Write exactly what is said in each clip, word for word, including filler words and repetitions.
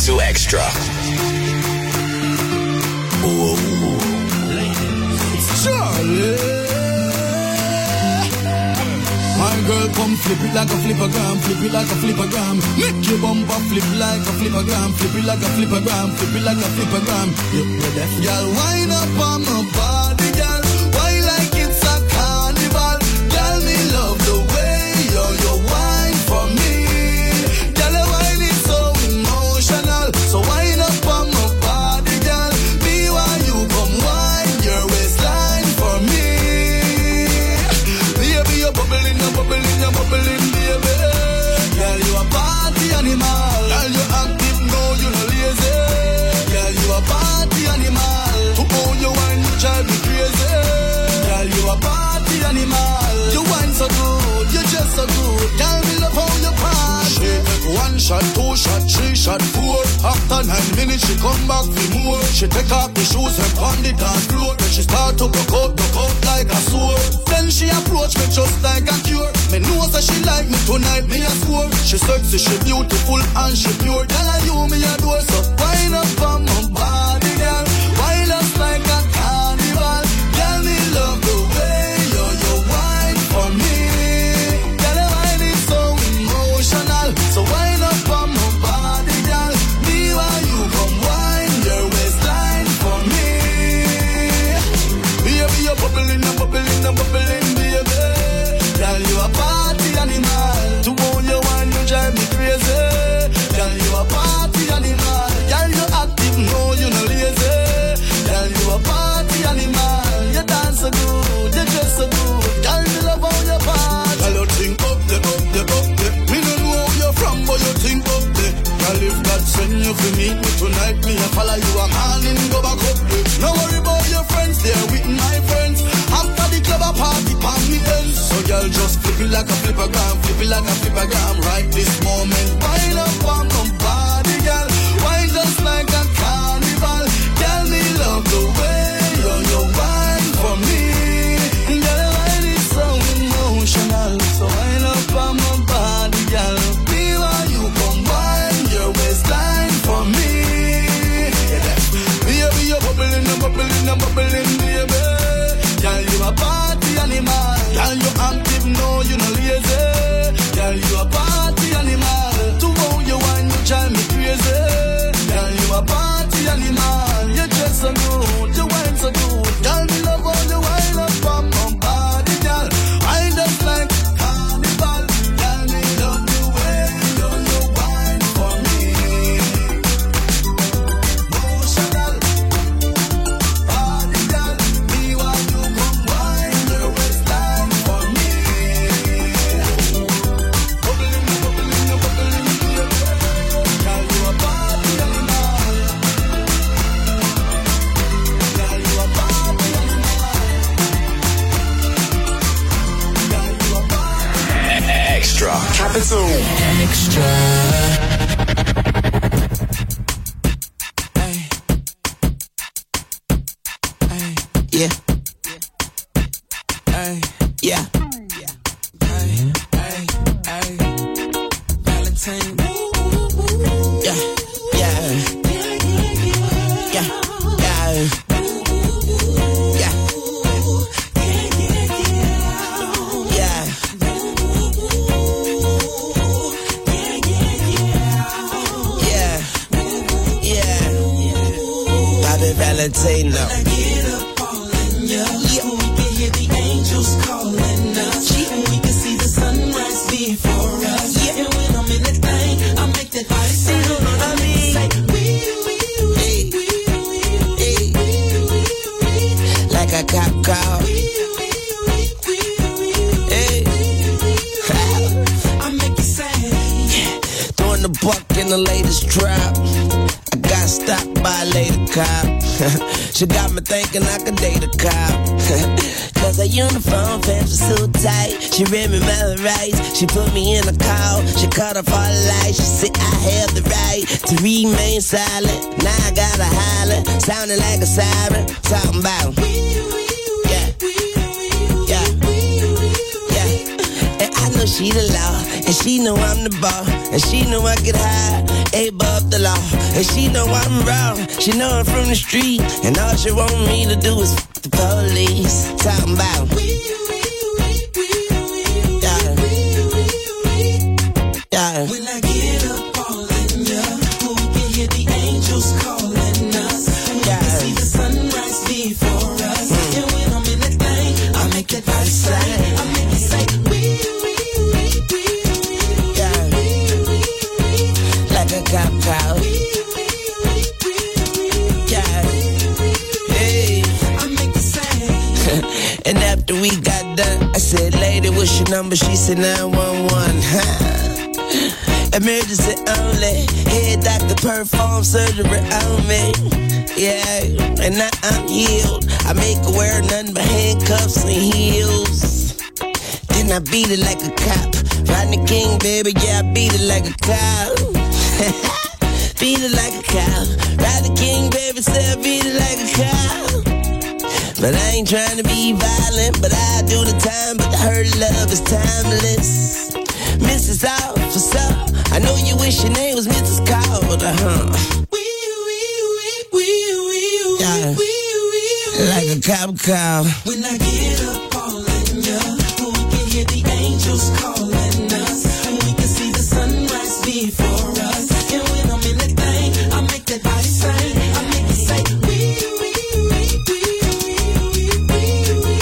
to Extra. Oh, it's Charlie. My girl, come flip it like a flippergram, flip it like a flippergram. Make your bumper flip like a flippergram, flip it like a flippergram, flip it like a flippergram. You're deaf, girl. Wind up on my body, girl. Why like it's a carnival? Girl, me love the way you you wine for me. Girl, your wine is so emotional. So wind up on my body, girl. Me while you come wine your waistline for me. Baby, you're bubbling, you're bubbling, you're bubbling, baby. Girl, you a party animal. Girl, you active, no, you no lazy. Girl, you a party animal. To own your wine, you drive me crazy. Girl, you a party animal. You wine so good, you just so good. Girl, me love how you party. One shot, two shot, three shot, four. After nine minutes, she come back for more. She take off the shoes and on the dance floor. Then she start to broke out, broke out like a sword. Then she approach me just like a cure. Me know that she like me tonight, me a score. She sexy, she beautiful and she pure. Girl, I you me adore, so wind up on my body, girl. Wind up like a carnival. Girl, me love the way you you wine for me. Girl, your wine is so emotional. So wind up on my body, girl. Me while you come wine your waistline for me. Baby, you're bubbling, you're bubbling, you're bubbling, baby. Girl, you a party animal. To own your wine, you drive me crazy. Girl, you a party animal. Girl, you active, no, you no lazy. Girl, you a party animal. You dance so good, you dress so good. Girl, you love how you party. Girl, you think up there, up there, up there. Me no know where you're from, but you think up there. Girl, if God send you to meet me tonight, me a follow you a morning, go back up there. No worry about your friends, they're with my friends. After the club a party, palm me ends. So girl, just flip it like a flippergram, flip it like a flippergram. Right this moment, wind up on my body, girl. Wine just like a carnival. Girl, me love the way you you wine for me. Girl, your wine is so emotional. So wind up on my body, girl. Me while you come wine your waistline for me. Baby, you're bubbling, you're bubbling, you're bubbling, baby. Girl, you a party animal. Girl, you active, no, you no lazy. Girl, you a party animal. To own your wine, you drive me crazy. Girl, you a party animal. You dress so good, you wine so good. Girl, me love all the wine up on my body, girl. I just like carnival. Girl, me love the way you you wine for me. Emotional body, girl. Me while you come wine your waistline for me. Bubbling, bubbling, bubbling, baby. Girl, you a party animal. Girl, you a party animal. Girl, you a party. Extra. Capital. Extra. Hey. Hey. Yeah. Hey. Yeah. Hey. Hey. Hey. Valentine. Yeah. Yeah. Yeah. Yeah. Yeah. Yeah. Yeah, yeah, Bobby Valentino. When I get up all in ya, yeah. We can hear the angels calling us, yeah. And we can see the sunrise before us, yeah. And when I'm in that thing, I make that body say, I mean, say, wee, wee, wee, wee, wee, wee, wee, like a cop call. Hey, I make it say, yeah. Throwing the buck in the latest drop. I got stopped by a lady cop. She got me thinking I could date a cop. Cause her uniform pants were so tight. She read me my rights. She put me in a call. She cut off all the lights. She said I have the right to remain silent. Now I gotta holler, sounding like a siren. Talking about, yeah, yeah, yeah. And I know she the law, and she know I'm the ball, and she know I get high, above the law. And she know I'm raw, she know I'm from the street. And all she want me to do is f*** the police. Talking about yeah. Yeah. When I get up all in ya, we can hear the angels calling us. And we yeah. can see the sunrise before us. Mm. And when I'm in that thing, I make that body say, I make it say, wee, wee, wee, wee, wee, yeah. wee, wee, wee, like a cop cow. And after we got done, I said, lady, what's your number? She said, nine one one. Emergency only. Head doctor perform surgery on me. Yeah, and now I'm healed. I make her wear nothing but handcuffs and heels. Then I beat it like a cop. Rodney King, baby, yeah, I beat it like a cow. Beat it like a cow. Rodney King, baby, say I beat it like a cow. But I ain't trying to be violent, but I do the time, but her love is timeless. Missus Officer, I know you wish your name was Missus Calder, huh? Yeah, like a cop cow. When I get up all in ya, we can hear the angels calling us. And we can see the sunrise before us. And when I'm in that thing, I make that body sing. I make it say, wee, wee, wee, wee, wee, wee, wee,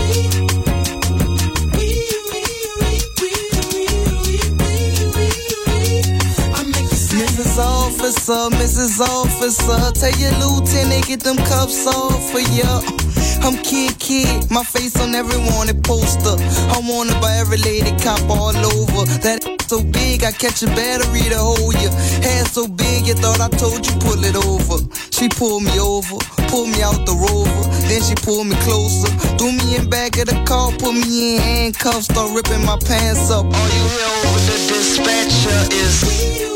Missus Officer, Missus Officer, tell your lieutenant get them cuffs off for ya. I'm Kid Kid, my face on every wanted poster. I'm wanted by every lady cop all over. That so big, I catch a battery to hold you. Hair so big, you thought I told you pull it over. She pulled me over, pulled me out the Rover. Then she pulled me closer, threw me in back of the car, put me in handcuffs, start ripping my pants up. All you hear over the dispatcher is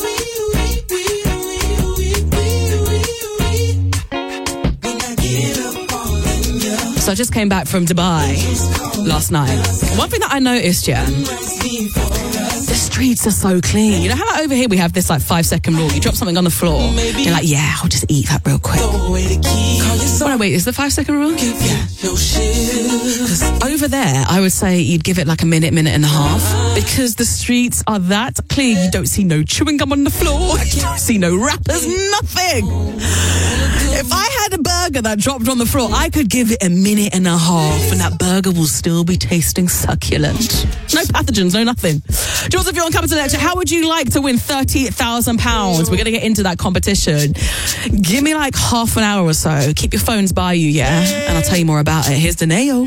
So I just came back from Dubai last night. One thing that I noticed, yeah, the streets are so clean. You know how like over here we have this like five second rule. You drop something on the floor, you're like, yeah, I'll just eat that real quick. Oh no, wait, is the five second rule? Yeah. Because over there, I would say you'd give it like a minute, minute and a half, because the streets are that clean. You don't see no chewing gum on the floor. You don't see no wrappers, nothing. If I had a burger that dropped on the floor, I could give it a minute and a half and that burger will still be tasting succulent. No pathogens, no nothing. Jules, if you're on Capital Lecture, how would you like to win thirty thousand pounds? We're going to get into that competition. Give me like half an hour or so. Keep your phones by you, yeah? And I'll tell you more about it. Here's Deneo.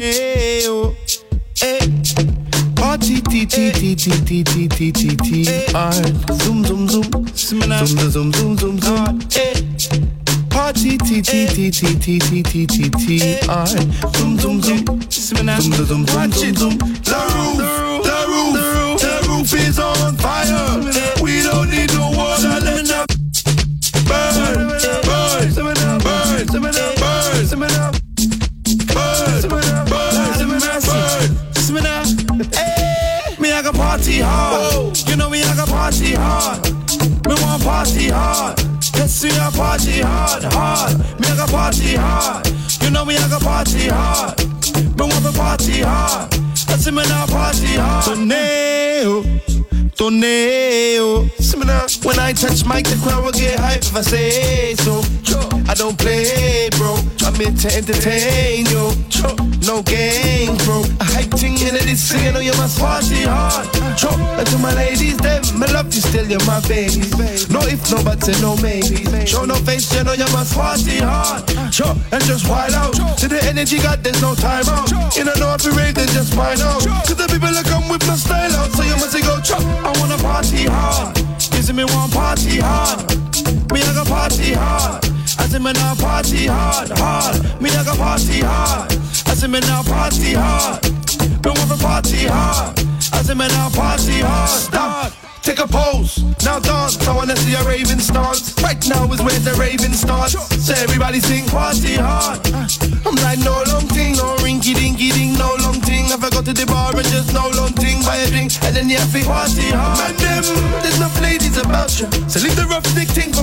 Party T T T T T T T T T R Zoom zoom zoom Zoom zoom zoom zoom zoom Party T T T T T T T T T R Zoom zoom zoom Zoom zoom zoom zoom zoom. The roof, the roof, the roof is on fire. We don't need no water, let it burn, burn, burn, burn, burn, burn, burn, burn. Me I got party hard, you know me I got party hard. Me want party hard. Let's see a party hard, hard. Me I got party hard. You know me I got party hard. Me want to party hard. Let's see me now party hard. Tornado, tornado. See me now. When I touch mic, the crowd will get hype if I say so. I don't play, bro. I'm here to entertain you. No games, bro. I hype ting in it, this singing, oh you must party hard. And to my ladies, them, my love you still, you're my baby. No if, no buts, and no maybe. Show no face, you know you must party hard. Sure, and just wild out. To the energy got, there's no time out. You don't know if you rave, then just find out. Cause the people that come with my style out. So you must go, chop, I wanna party hard. Kissing me one party hard. Me I got party hard. I say me now party hard, hard. Me I got party hard. I say me now party hard. Me want to party hard. I say me now party hard. Stop. Take a pose, now dance. I wanna see a raving stance. Right now is where the raving starts. So everybody sing party hard. I'm like no long thing, no rinky dinky ding, no long thing. If I go to the bar and just no long thing, buy a drink and then you have to party hard. Man, them, there's enough ladies about you. So leave the rough dick thing for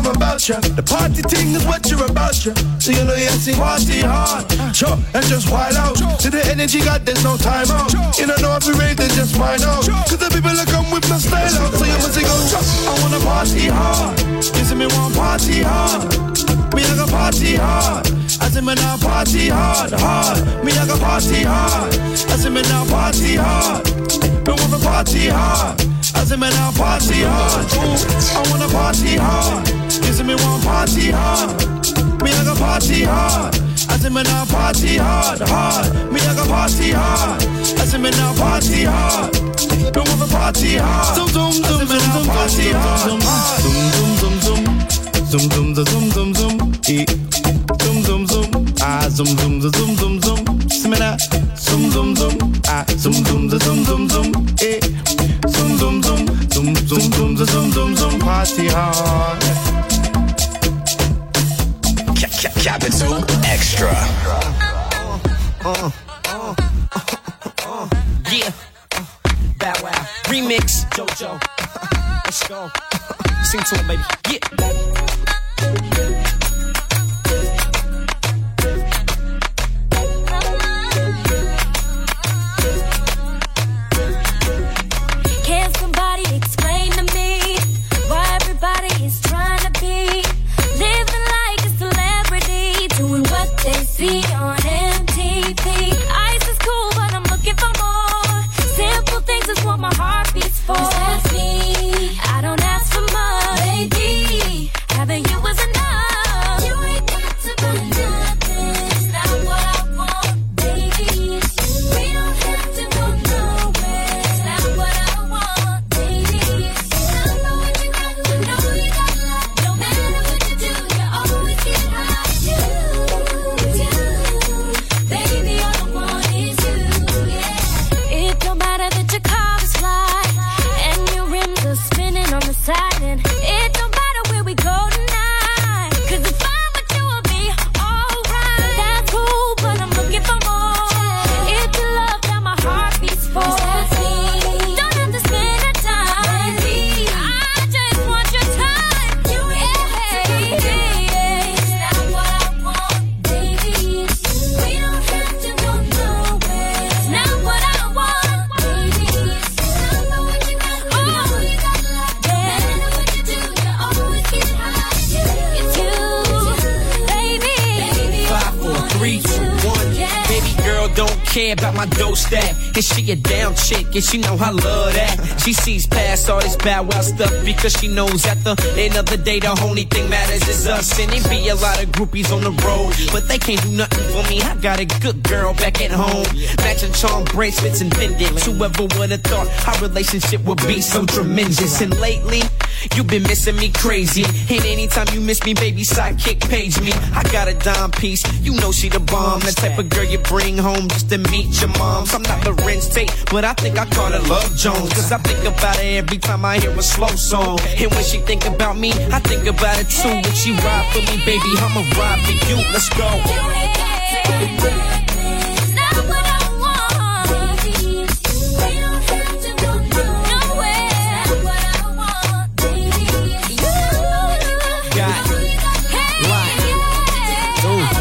about ya. The party thing is what you're about ya. So you know you have to party hard, sure, and just wild out. To the energy got there's no time out. You don't know if we rate, then just find out. Cause the people that come with my style out. So you must go, I wanna party hard. You see me want party hard. Me I go party hard. I say me now party hard, hard. Me I go party hard. I say me now party hard. Me want to party hard. I say me now party hard. Ooh, I wanna party hard. You see me want party hard. Me I go party hard. I say me now party hard, hard. Me I go party hard. I say me now party hard. Me want to party hard. Zoom zoom zoom zoom zoom party hard. Zoom zoom zoom zoom zoom zoom zoom zoom zoom. Zoom zoom zoom, ah zoom zoom zoom zoom zoom zoom. See me now, zoom zoom zoom, ah zoom zoom zoom zoom zoom, eh. Zoom zoom zoom, zoom zoom zoom zoom zoom zoom. Party hard. Capital Extra. Yeah, Bow Wow remix, JoJo. Let's go. Sing to him, baby. Yeah. See on M T V. Ice is cool, but I'm looking for more. Simple things is what my heart beats for. That's me. I don't ask for much, baby. Having you was enough. You ain't got to buy nothing. It's not what I want, baby. We don't have to go nowhere. It's not what I want, baby. I know what you got, I know you got love. No matter what you do, you always get high. You. Baby, all I want is you, yeah. It don't matter that your car is fly and your rims are spinning on the side, and it don't matter where we go tonight. Cause if I'm with you, I'll be alright. That's cool, but I'm looking for more. It's the love that my heart beats for. Don't have to spend a dime. I just want your time. You ain't yeah. It's not what I want, baby. We don't have to go nowhere. It's not what I want, baby. I know what you got, I know you got love. Yeah, I know what you do, you always get high. It's you, baby. Five, four, three, two, one. Baby girl don't care about my dough stack. And she a down chick, and she know I love that. She sees past all this Bow Wow stuff because she knows at the end of the day the only thing matters is us. And there be a lot of groupies on the road, but they can't do nothing for me. I got a good girl back at home, matching charm bracelets and pendants. Whoever would have thought our relationship would be so tremendous? And lately, you've been missing me crazy. And anytime you miss me, baby, sidekick page me. I got a dime piece, you know she the bomb. The type of girl you bring home just to meet your moms. I'm not Lorenz Tate, but I think I call her Love Jones. Cause I think about her every time I hear a slow song. And when she think about me, I think about it too. When she ride for me, baby, I'ma ride for you. Let's go. It's not what I want, baby. We don't have to go nowhere. It's not what I want, baby. You Got it. Like. Ooh.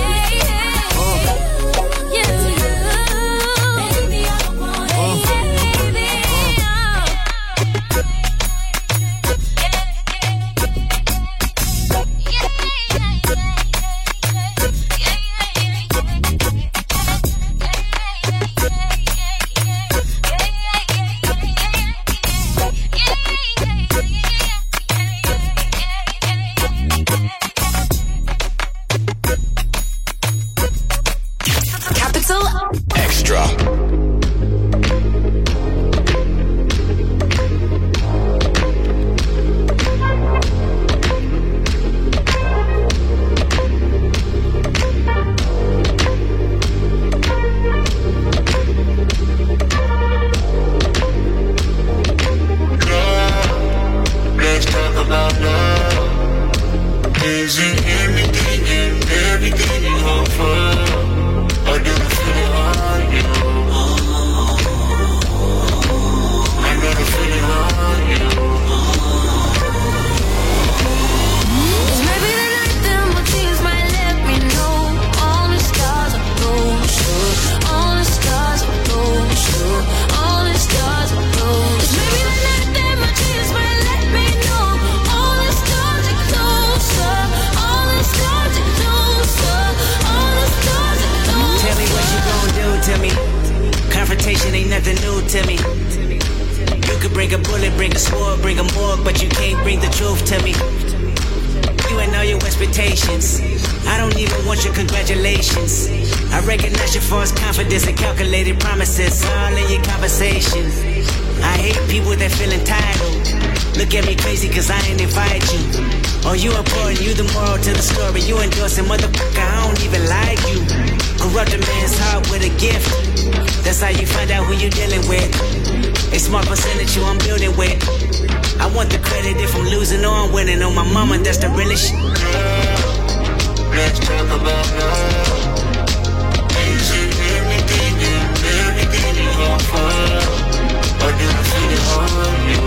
the sword, bring a morgue, but you can't bring the truth to me. You and all your expectations. I don't even want your congratulations. I recognize your false confidence and calculated promises all in your conversation. I hate people that feel entitled. Look at me crazy cause I ain't invite you. Oh, you important, you the moral to the story. You endorsing, motherfucker, I don't even like you. Corrupt a man's heart with a gift. That's how you find out who you dealing with. A small percentage you I'm building with. I want the credit if I'm losing or I'm winning. On my mama, that's the realest shit. Let's talk about love. Is it everything, everything you want for? Or do I feel it on you?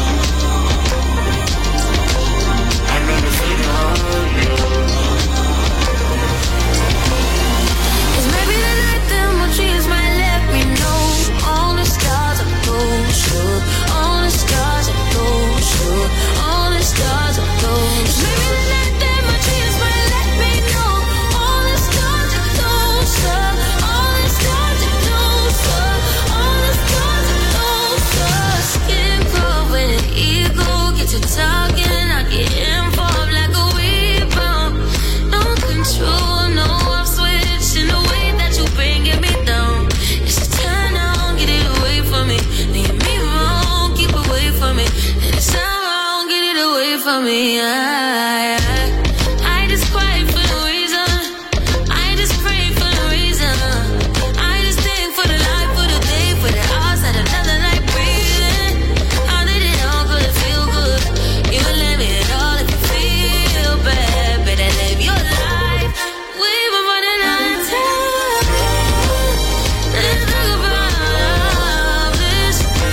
I never feel it on you. Cause maybe the night them more dreams might let me know. All the stars are close, all the stars are close, all the stars are close. Maybe the night them more dreams might let me know. All the stars are close, all the stars are close, all the stars are close. Skin cold when an ego gets to talking, I get involved like a weed bomb. No control, no off switch in the way that you bringing me down. It's a turn on, get it away from me. Leave me wrong, keep away from me. And it's not wrong, get it away from me. I, I, I just cry for no reason. I just pray for no reason. I just think for the life, for the day, for the hours and another night breathing. How did it all go to feel good? You let me at all if you feel bad. Better live your life. We've been running out of time. Let's talk about love. This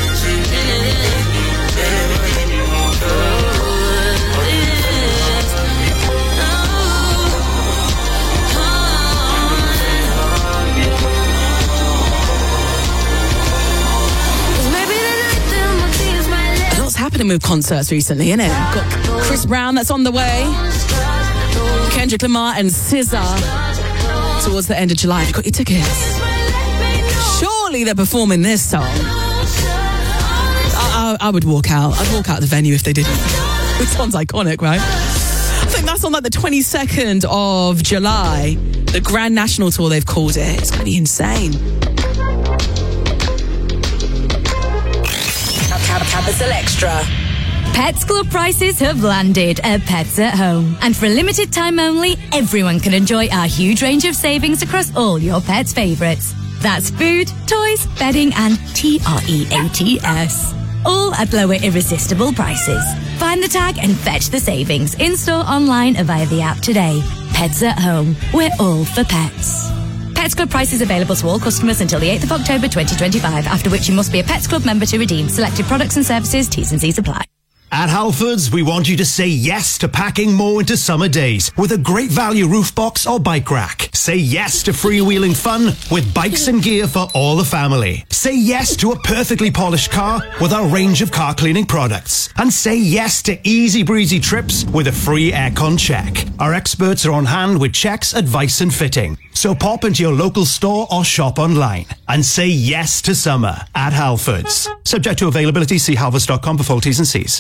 What's happening with concerts recently, innit? Got Chris Brown that's on the way, Kendrick Lamar and S Z A towards the end of July. Have you got your tickets? Surely they're performing this song. I, I, I would walk out. I'd walk out of the venue if they didn't. This song's iconic, right? I think that's on like the twenty-second of July. The Grand National Tour, they've called it. It's going to be insane. Capital Extra. Pets Club prices have landed at Pets at Home. And for a limited time only, everyone can enjoy our huge range of savings across all your pets' favourites. That's food, toys, bedding and T R E A T S. All at lower irresistible prices. Find the tag and fetch the savings in-store, online or via the app today. Pets at Home. We're all for pets. Pets Club prices available to all customers until the eighth of October twenty twenty-five, after which you must be a Pets Club member to redeem selected products and services. T's and C's apply. At Halfords, we want you to say yes to packing more into summer days with a great value roof box or bike rack. Say yes to freewheeling fun with bikes and gear for all the family. Say yes to a perfectly polished car with our range of car cleaning products. And say yes to easy breezy trips with a free aircon check. Our experts are on hand with checks, advice and fitting. So pop into your local store or shop online and say yes to summer at Halfords. Subject to availability, see halfords dot com for full T's and C's.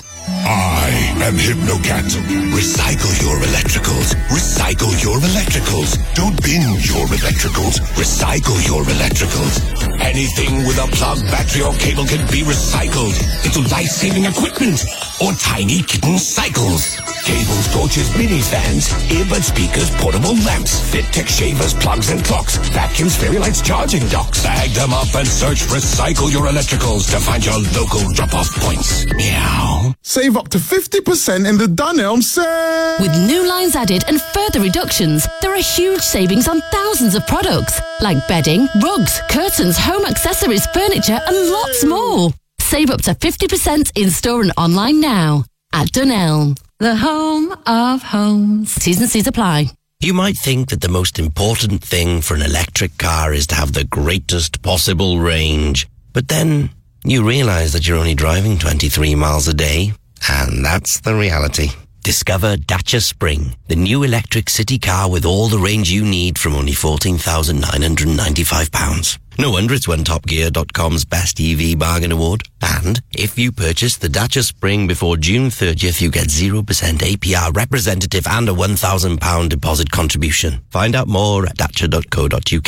I am Hypnocat. Recycle your electricals. Recycle your electricals. Don't bin your electricals. Recycle your electricals. Anything with a plug, battery or cable can be recycled into life-saving equipment or tiny kitten cycles. Cables, torches, mini fans, earbud speakers, portable lamps, fit tech shavers, plugs and clocks, vacuums, fairy lights, charging docks. Bag them up and search Recycle Your Electricals to find your local drop-off points. Meow. Save up to fifty percent in the Dunelm sale. With new lines added and further reductions, there are huge savings on thousands of products, like bedding, rugs, curtains, home accessories, furniture, and lots more. Save up to fifty percent in-store and online now at Dunelm, the home of homes. T's and C's apply. You might think that the most important thing for an electric car is to have the greatest possible range. But then you realize that you're only driving twenty-three miles a day. And that's the reality. Discover Dacia Spring, the new electric city car with all the range you need from only fourteen thousand nine hundred ninety-five pounds. No wonder it's won Top Gear dot com's Best E V Bargain Award. And if you purchase the Dacia Spring before June thirtieth, you get zero percent A P R representative and a one thousand pounds deposit contribution. Find out more at dacia dot co dot uk.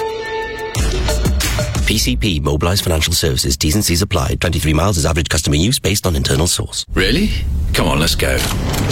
P C P, Mobilised Financial Services, T's and C's applied. twenty-three miles is average customer use based on internal source. Really? Come on, let's go.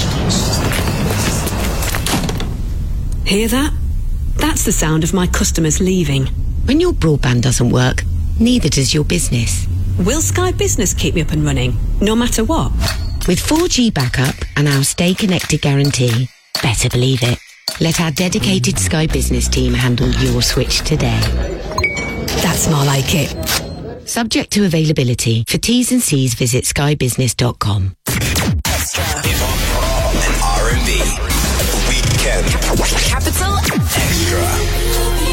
Hear that? That's the sound of my customers leaving. When your broadband doesn't work, neither does your business. Will Sky Business keep me up and running, no matter what? With four G backup and our Stay Connected guarantee, better believe it. Let our dedicated Sky Business team handle your switch today. That's more like it. Subject to availability. For T's and C's, visit sky business dot com. Extra. Hip-hop and R and B. Weekend. Capital Extra.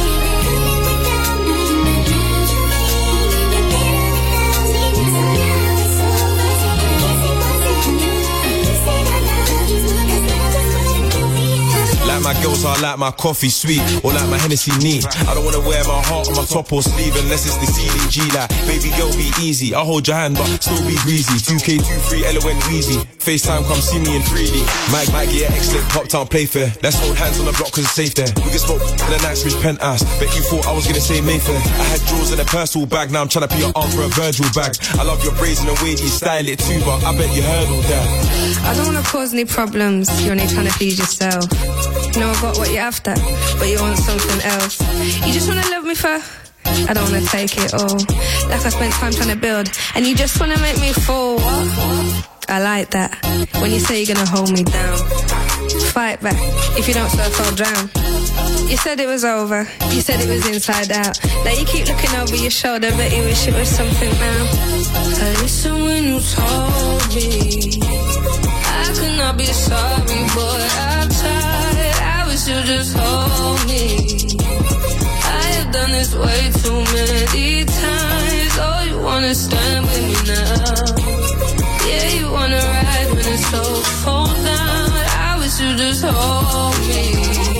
Like my girls, I like my coffee sweet, or like my Hennessy neat. I don't wanna wear my heart on my top or sleeve unless it's the C D G. Like, baby girl, be easy. I'll hold your hand, but still be greasy. two K twenty-three, L O N Wheezy. FaceTime, come see me in three D. Mike, Mike, yeah, excellent. Pop town play fair. Let's hold hands on the block cause it's safe there. We can smoke in the Knightsbridge penthouse. Bet you thought I was gonna say Mayfair. I had drawers in a personal bag, now I'm trying to put your arm for a Virgil bag. I love your braids and the way you style it too, but I bet you heard all that. I don't wanna cause any problems, you're only trying to please yourself. You know I got what you're after, but you want something else. You just wanna love me for, I don't wanna take it all. Like I spent time trying to build, and you just wanna make me fall. I like that, when you say you're gonna hold me down. Fight back, if you don't surf I'll drown. You said it was over, you said it was inside out. Now you keep looking over your shoulder, but you wish it was something now. I listen when you told me I could not be sorry, boy, I tried. I wish you just hold me. I have done this way too many times. Oh, you wanna stand with me now? Yeah, you wanna ride when it's so cold down. I wish you just hold me.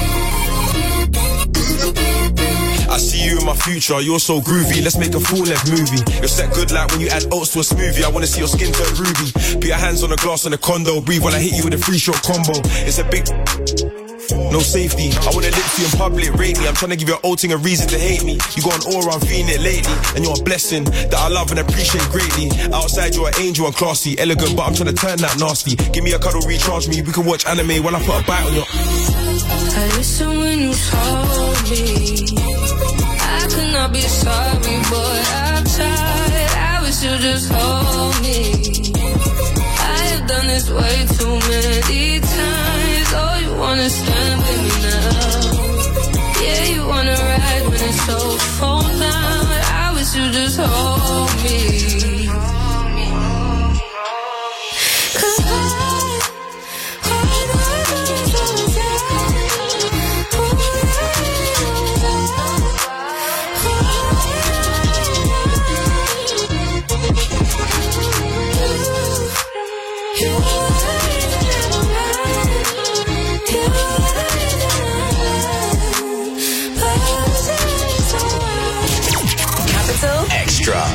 I see you in my future, you're so groovy. Let's make a full-length movie. You're set good like when you add oats to a smoothie. I wanna see your skin turn ruby. Put your hands on the glass on the condo. Breathe when I hit you with a three-shot combo. It's a big... no safety. I wanna lick you in public, rate me. I'm trying to give your old thing a reason to hate me. You got an aura, I'm feeling it lately. And you're a blessing that I love and appreciate greatly. Outside you're an angel and classy, elegant, but I'm trying to turn that nasty. Give me a cuddle, recharge me. We can watch anime while I put a bite on your... I listen when you told me I could not be sorry, boy, I tried. I wish you just hold me. I have done this way too many times. Oh, you wanna stand with me now? Yeah, you wanna ride when it's so cold down. I wish you just hold me. Cause I Extra.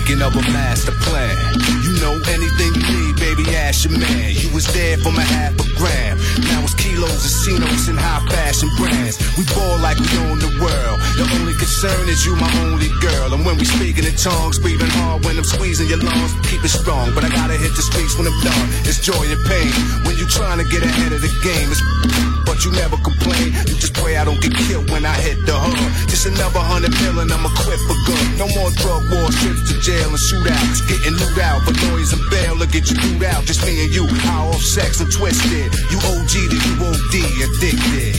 making of a master plan. You know anything you need, baby, ask your man. You was there for my half a gram. Now it's kilos, casinos, and high fashion brands. We ball like we own the world. The only concern is you, my only girl. And when we speaking in tongues, breathing hard when I'm squeezing your lungs, keep it strong. But I gotta hit the streets when I'm done. It's joy and pain when you trying to get ahead of the game. It's but you never complain. You just pray I don't get killed when I hit the hood. Just another hundred million, I'm equipped for good. No more drug wars, trips to jail and shootouts. Getting loot out for noise and bail to get you loot out. Just me and you, high off sex and twisted. You O G to you O D, addicted.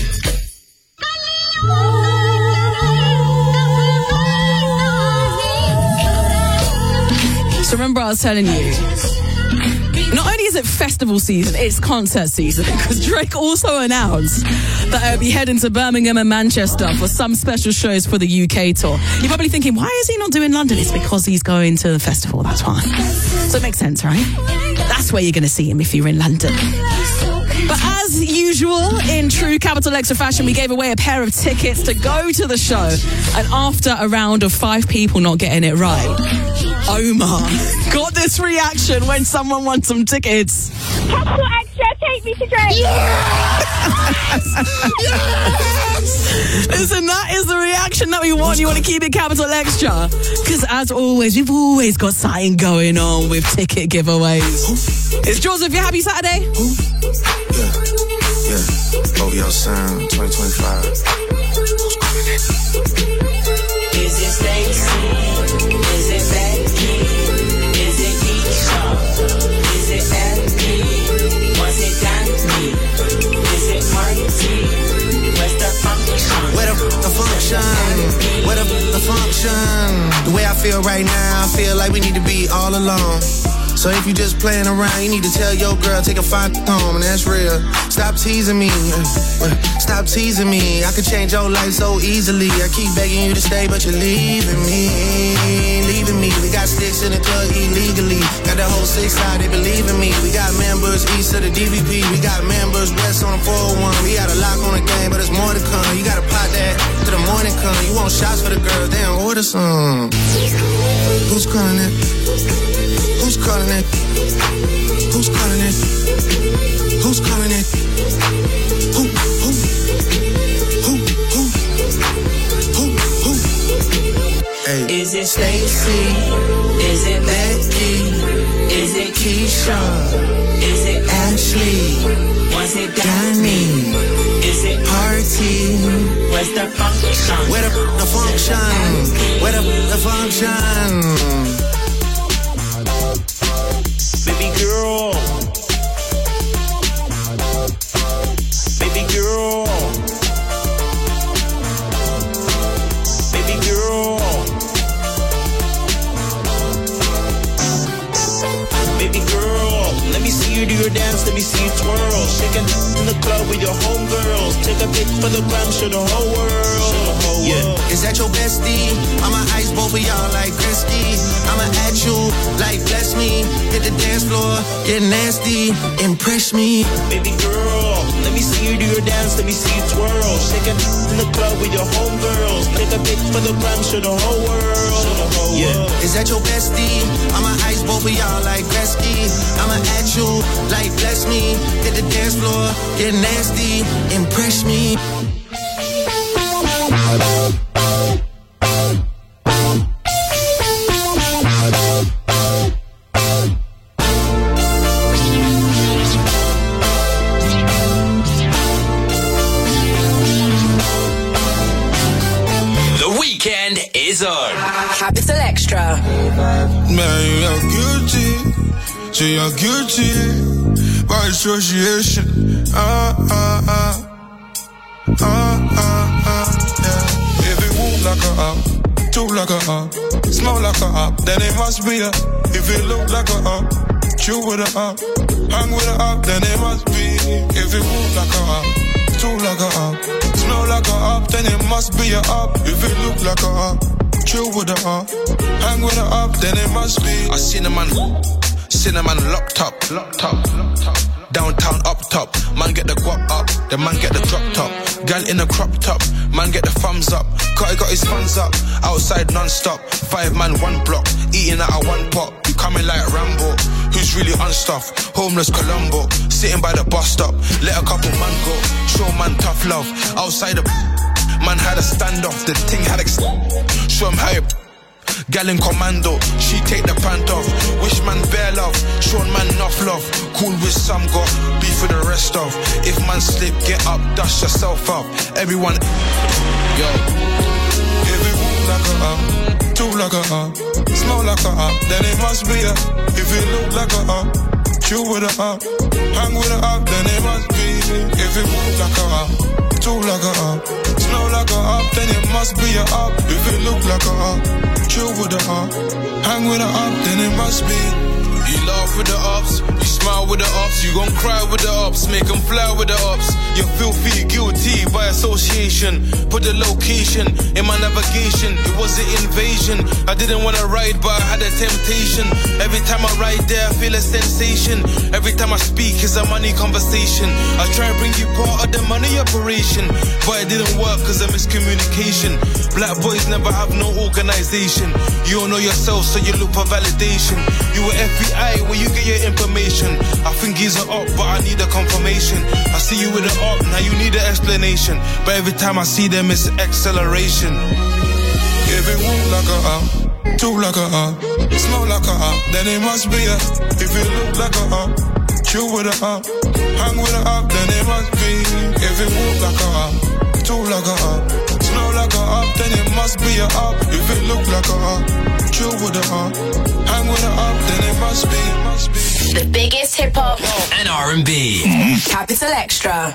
So remember I was telling you, not only is it festival season, it's concert season, because Drake also announced that he'll be heading to Birmingham and Manchester for some special shows for the U K tour. You're probably thinking, why is he not doing London? It's because he's going to the festival, that's why. So it makes sense, right? That's where you're going to see him if you're in London. But as usual, in true Capital Extra fashion, we gave away a pair of tickets to go to the show. And after a round of five people not getting it right, Omar got this reaction when someone won some tickets. Capital Extra, take me to Drake. Yes! Yes! Listen, that is the reaction that we want. You want to keep it Capital Extra? Because as always, we've always got something going on with ticket giveaways. It's Joseph, you happy Saturday? Yeah, yeah. O V L Sound twenty twenty-five. Who's calling it? Is it Stacy? Is it Becky? Is it Keisha? Is it Ellie? Was it Danny? Is it Marty? Where's the function? Where the, the function? Where the, the function? The way I feel right now, I feel like we need to be all alone. So if you just playing around, you need to tell your girl, take a fine home, and that's real. Stop teasing me, stop teasing me. I could change your life so easily. I keep begging you to stay, but you're leaving me, leaving me. We got sticks in the club illegally. Got the whole six side, they believe in me. We got members east of the D V P. We got members west on the four oh one. We got a lock on the game, but there's more to come. You gotta pot that till the morning come. You want shots for the girls, then order some. Who's calling it? Who's calling it? Who's calling it? Who's calling it? Who, who, who, who, who, who? Hey. Is it Stacy? Is it Becky? Is it Keisha? Is it Ashley? Was it Danny? Is it Party? Where's the function? Where the, the function? Where the, the function? Baby girl, baby girl, baby girl, baby girl. Let me see you do your dance, let me see you twirl. Shaking in the club with your homegirls. Take a pic for the gram, show the whole world. Yeah. Is that your bestie? I'ma ice both of y'all like Gretzky. I'ma at you like bless me. Hit the dance floor, get nasty, impress me. Baby girl, let me see you do your dance, let me see you twirl. Shaking in the club with your homegirls. Take a pic for the gram, show the whole world. Yeah. Is that your bestie? I'ma ice both of y'all like Gretzky. I'ma at you like bless me. Hit the dance floor, get nasty, impress me. The weekend is on. Capital Extra. Man, you're guilty. Say you're guilty by association. Ah, ah, ah. Ah, ah, ah, yeah. If it move like a up, talk like a up, smell like a up, then it must be a. If it look like a up, chew with a up, hang with a up, then it must be. If it move like a up, talk like a up, smell like a up, then it must be a up. If it look like a up, chew with a up, hang with a up, then it must be. I seen a man, seen a man locked up, locked up, locked up. Downtown up top, man get the guap up, the man get the drop top. Gal in a crop top, man get the thumbs up. Cutty got his funds up, outside non-stop. Five man, one block, eating out of one pot. You coming like Rambo, who's really unstuffed? Homeless Colombo, sitting by the bus stop. Let a couple man go, show man tough love. Outside the man had a standoff, the thing had ex- show him how you gal in commando, she take the pant off. Wish man bare love, show man enough love. Cool with some, got beef for the rest of. If man slip, get up, dust yourself up. Everyone, yo. If it walk like a up, talk like a up, smell like a up, then it must be a. If it look like a up, chill with a up, hang with a up, then it must be. If it walk like a up, talk like a up, smell like a up, then it must be a up. If it look like a up, chill with the up, hang with the up, then it must be. You laugh with the ups, you smile with the ups, you gon' cry with the ups, make them fly with the ups. You're filthy, guilty by association. Put the location in my navigation. It was an invasion. I didn't wanna ride, but I had a temptation. Every time I ride there, I feel a sensation. Every time I speak, it's a money conversation. I try and bring you part of the money operation, but it didn't work cause of miscommunication. Black boys never have no organization. You don't know yourself, so you look for validation. You were F B I, where you get your information. I think he's an op, but I need a confirmation. I see you with an op, now you need an explanation. But every time I see them, it's acceleration. If it walk like a up, talk like a up, smell like a up, then it must be a. If it look like a up, chill with a up, hang with a up, then it must be. If it walk like a up, talk like a up, smell like a up, then it must be a up. If it look like a up, chill with a up, hang with a up, then it must be, must be. The biggest hip hop and R and B. Capital Extra.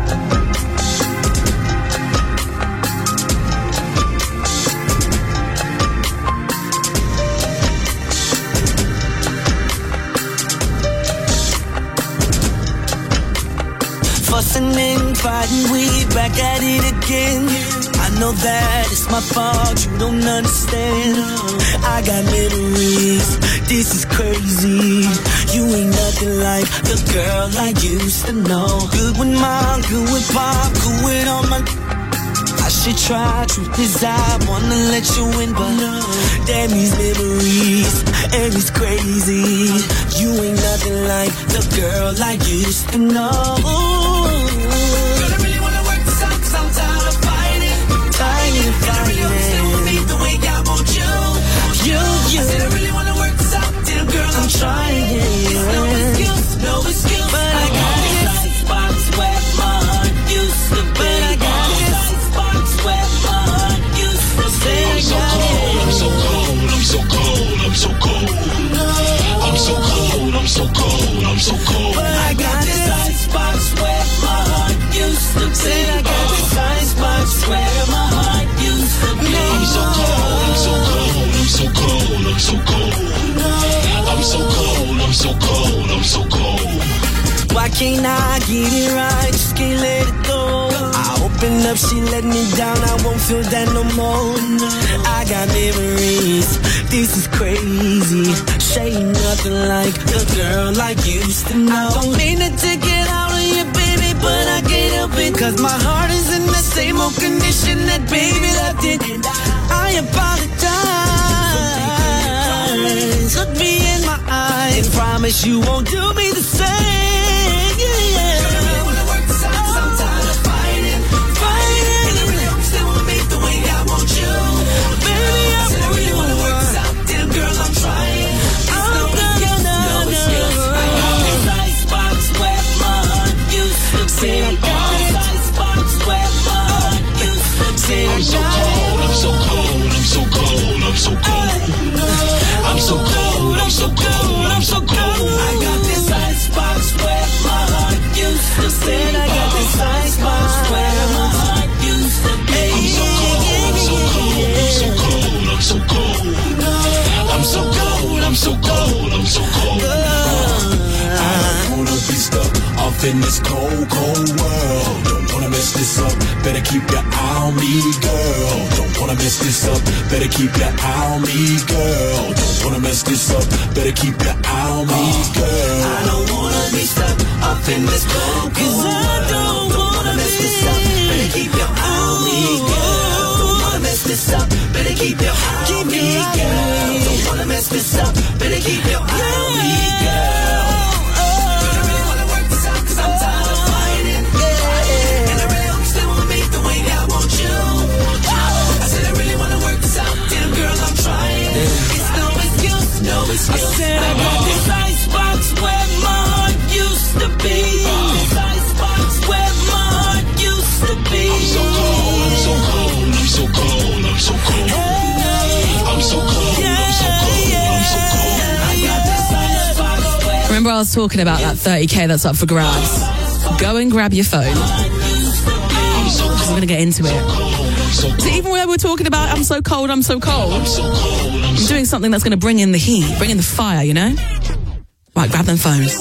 Fussing and fighting, we back at it again. I know that it's my fault, you don't understand. I got memories, this is crazy. You ain't nothing like the girl I used to know. Good with mom, good with pop, good with all my. I should try, truth is I wanna let you in, but damn these memories, and it's crazy. You ain't nothing like the girl I used to know. Girl, I really wanna work this out, cause I'm tired of fighting. Tired of fighting. And I really stay with me the way I want you. You, you. I said I really wanna work this out, damn girl, I'm trying. It's no excuse, no excuse. But I got this spots where my heart used to be. But I got this spots where my heart used to be. I'm so cold, I'm so cold, I'm so cold, I'm so cold. I'm so cold, I'm so cold, I'm so cold. But I got this ice spots where my heart used to be. I got this ice spots where my heart used to be. I'm so cold, I'm so cold, I'm so cold, I'm so cold. I'm so cold, I'm so cold, I'm so cold. Why can't I get it right? Just can't let it go. I open up, she let me down. I won't feel that no more. I got memories. This is crazy. She ain't nothing like the girl I used to know. I don't mean to take it out on you, baby, but I can't help it. Cause my heart is in the same old condition that baby left it. I apologize. Look me in my eyes. Promise you won't do me the same. I'm so cold, I'm so cold, I'm so cold, I'm so cold. I'm so cold, I'm so cold, I'm so cold. I got this icebox where my heart used to be. I got this icebox where my heart used to be. I'm so cold, I'm so cold, I'm so cold, I'm so cold. I'm so cold, I'm so cold, I'm so cold. I don't wanna be stuck off in this cold, cold world. Don't wanna mess this up, better keep your eye on me, girl. Don't wanna mess this up, better keep your eye on me, girl. Don't wanna mess this up, better keep your eye on me, girl. I don't wanna be stuck up in this cold, cold world. Cause I don't wanna mess this up, better Better keep your eye on me, girl. Don't wanna mess this up. Better keep your eye on me, girl. Don't wanna mess this up. Better keep your eye on me, girl. But I really wanna work this out 'cause I'm tired of fighting. And I really hope you still want me the way that I want you. I said I really wanna work this out. Damn girl, I'm trying. It's no excuse, no excuse. I said I got this icebox where my heart used to be. This icebox where my heart used to be. I'm so cold, I'm so cold, I'm so cold, I'm so cold. I'm so cold, I'm so cold, I'm so cold. I got this icebox where. Remember I was talking about that thirty K that's up for grabs? Go and grab your phone. I'm going to get into it. So even when we're talking about I'm so cold, I'm so cold, I'm doing something that's going to bring in the heat, bring in the fire, you know? Right, grab them phones.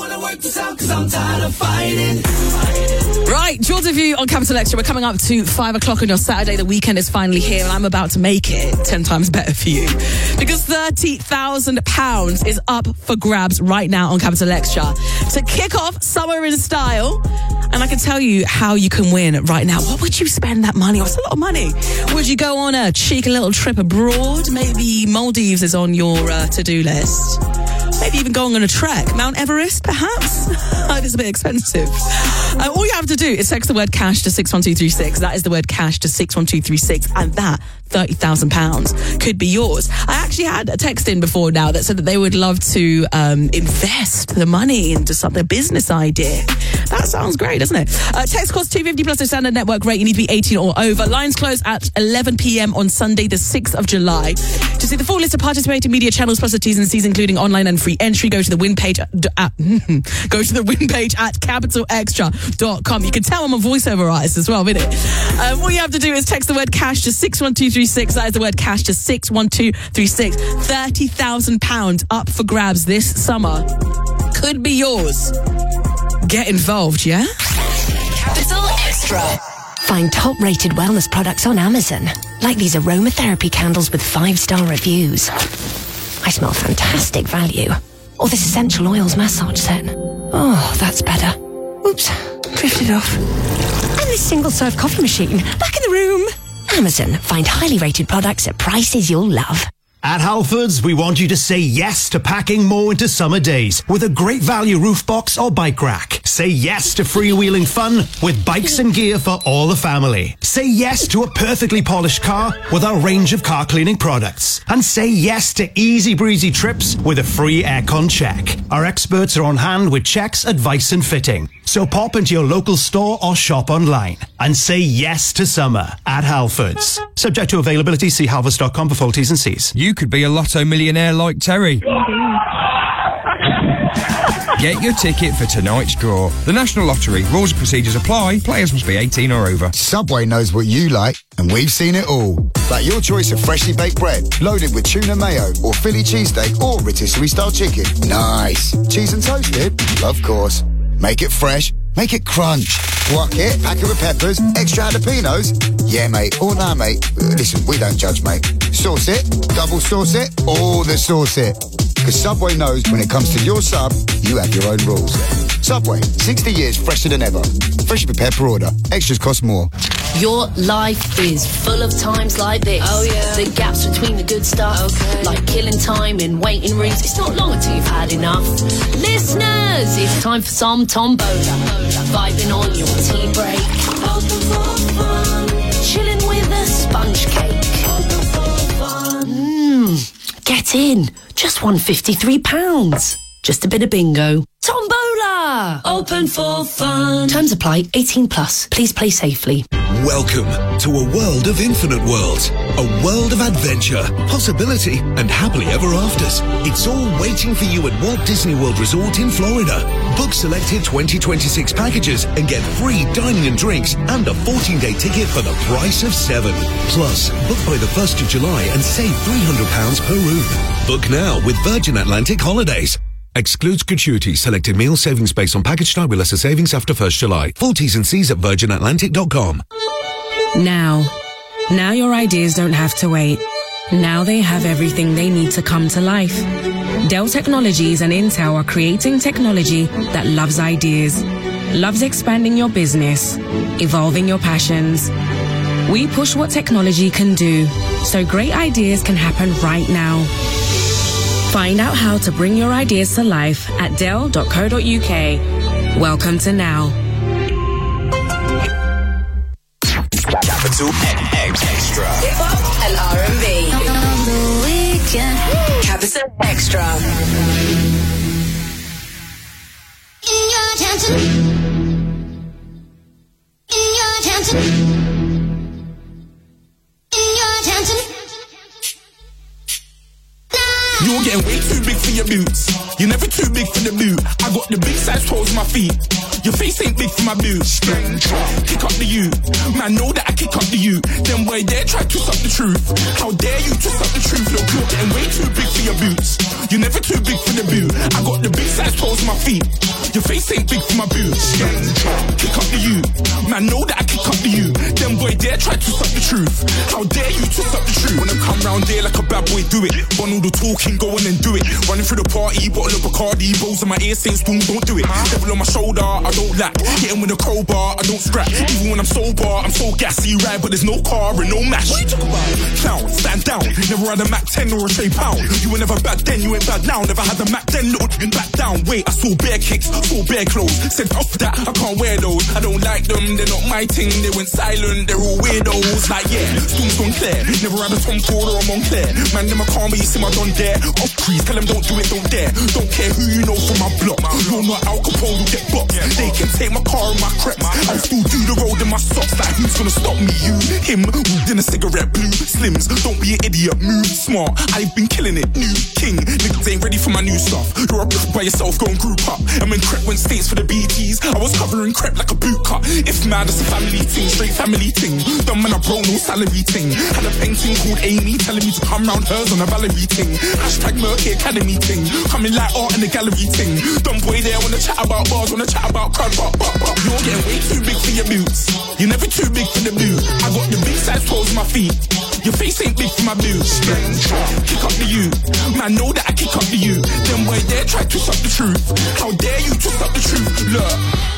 Right, Jaws of You on Capital Extra. We're coming up to five o'clock on your Saturday. The weekend is finally here, and I'm about to make it ten times better for you. Because thirty thousand pounds is up for grabs right now on Capital Extra. To kick off summer in style, and I can tell you how you can win right now. What would you spend that money on? It's a lot of money. Would you go on a cheeky little trip abroad? Maybe Maldives is on your uh, to-do list. Maybe even going on a trek. Mount Everest, perhaps? It's a bit expensive. Uh, all you have to do is text the word cash to six one two three six. That is the word cash to six one two three six. And that thirty thousand pounds could be yours. I actually had a text in before now that said that they would love to um, invest the money into something, a business idea. That sounds great, doesn't it? Uh, text costs two fifty plus the standard network rate. You need to be eighteen or over. Lines close at eleven p.m. on Sunday, the sixth of July. To see the full list of participating media channels plus the T's and C's, including online and free entry, go to the win page at, at go to the win page at capital extra dot com. You can tell I'm a voiceover artist as well, isn't it? Um, all you have to do is text the word cash to six one two three six. That is the word cash to six one two three six. thirty thousand pounds up for grabs this summer. Could be yours. Get involved, yeah? Capital Extra. Find top-rated wellness products on Amazon, like these aromatherapy candles with five-star reviews. I smell fantastic value. Or this essential oils massage set. Oh, that's better. Oops, drifted off. And this single-serve coffee machine, back in the room. Amazon, find highly rated products at prices you'll love. At Halfords, we want you to say yes to packing more into summer days with a great value roof box or bike rack. Say yes to freewheeling fun with bikes and gear for all the family. Say yes to a perfectly polished car with our range of car cleaning products. And say yes to easy breezy trips with a free aircon check. Our experts are on hand with checks, advice and fitting. So pop into your local store or shop online and say yes to summer at Halfords. Subject to availability, see halfords dot com for full T's and C's. You could be a lotto millionaire like Terry. Get your ticket for tonight's draw. The National Lottery. Rules and procedures apply. Players must be eighteen or over. Subway knows what you like, and we've seen it all. Like your choice of freshly baked bread, loaded with tuna mayo, or Philly cheesesteak, or rotisserie-style chicken. Nice. Cheese and toasted? Of course. Make it fresh. Make it crunch. Guac it, pack it with peppers, extra jalapenos. Yeah, mate. Or nah, mate. Listen, we don't judge, mate. Sauce it, double sauce it, all the sauce it. Because Subway knows when it comes to your sub, you have your own rules. Subway, sixty years fresher than ever. Freshly prepared per order. Extras cost more. Your life is full of times like this. Oh, yeah. The gaps between the good stuff. Okay. Like killing time in waiting rooms. It's not long until you've had enough. Listeners, it's time for some Tombola. Vibing on your tea break. Open for fun. Chilling with a sponge cake. Open for fun. Mmm, get in. Just one hundred fifty-three pounds. Just a bit of bingo. Tombola! Open for fun. Terms apply. eighteen plus. Please play safely. Welcome to a world of infinite worlds. A world of adventure, possibility, and happily ever afters. It's all waiting for you at Walt Disney World Resort in Florida. Book selected twenty twenty-six packages and get free dining and drinks and a fourteen-day ticket for the price of seven. Plus, book by the first of July and save three hundred pounds per room. Book now with Virgin Atlantic Holidays. Excludes gratuity. Selected meal savings based on package type with lesser savings after first July. Full T's and C's at virgin atlantic dot com. Now. Now your ideas don't have to wait. Now they have everything they need to come to life. Dell Technologies and Intel are creating technology that loves ideas. loves expanding your business, evolving your passions. We push what technology can do, so great ideas can happen right now. Find out how to bring your ideas to life at dell dot co dot uk. Welcome to Now. Capital Extra. Hip hop and R and B. On the weekend. Capital Extra. In your attention. In your attention. You're getting way too big for your boots. You're never too big for the boot. I got the big size toes on my feet. Your face ain't big for my boots. Kick up the you. Man, know that I kick up the you. Then boy dare try to twist up the truth. How dare you twist up the truth? Look, you're getting way too big for your boots. You're never too big for the boot. I got the big size toes on my feet. Your face ain't big for my boots. Kick up the you. Man, know that I kick up the you. Then boy dare try to twist up the truth. How dare you twist up the truth? When I come round there like a bad boy, do it. Run all the talking, go on and do it. Running through the party, bottle of Bacardi, bows in my ear saying spoon, don't do it. Devil on my shoulder, I don't lack. Hitting with a crowbar, I don't scrap. Even when I'm sober, I'm so gassy, right? But there's no car and no mash. What you talking about? Clown, stand down. Never had a Mac ten or a Trey Pound. You were never bad then, you ain't bad now. Never had a Mac ten, little and back down. Wait, I saw bare kicks, saw bare clothes. Said off that, I can't wear those. I don't like them, they're not my thing. They went silent, they're all weirdos. Like yeah, Stones gone clear. Never had a Tom Ford or a Montclair. Man, them a calm, but you see my done there. Off crease, tell them don't do it, don't dare. Don't care who you know from my block. You're not Al Capone, you get boxed. They can take my car and my creps. I still do the road in my socks. Like who's gonna stop me? You, him, who's in a cigarette, blue slims. Don't be an idiot, move smart. I've been killing it, new king. Niggas ain't ready for my new stuff. You're up by yourself, go and group up. And when Crep went states for the B Ts, I was covering Crep like a boot cut. If mad, it's a family thing, straight family thing. Dumb man, I bro, no salary thing. Had a painting called Amy, telling me to come round hers on a Valerie thing. Hashtag Murky Academy thing. Coming like art in the gallery thing. Dumb boy there wanna chat about bars, wanna chat about crud, but, but, but. You're getting way too big for your boots. You're never too big for the boot. I got the big size toes on my feet. Your face ain't big for my boots. Kick up the you. Man, know that I kick up the you. Then boy dare try to twist up the truth. How dare you twist up the truth? Look,